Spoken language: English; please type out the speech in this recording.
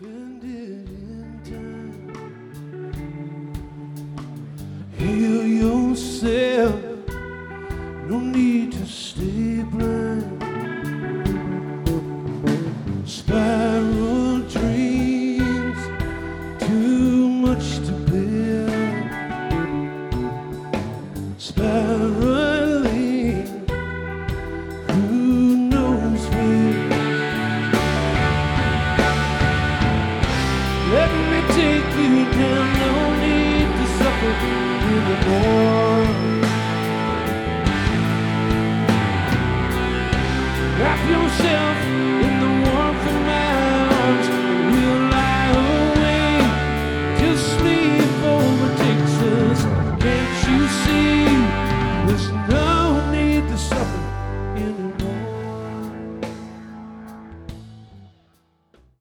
spend it in time. Heal yourself, no need to stay blind. Spiral dreams, too much to bear. Spiraling, who knows where? Let me take you down, no need to suffer anymore.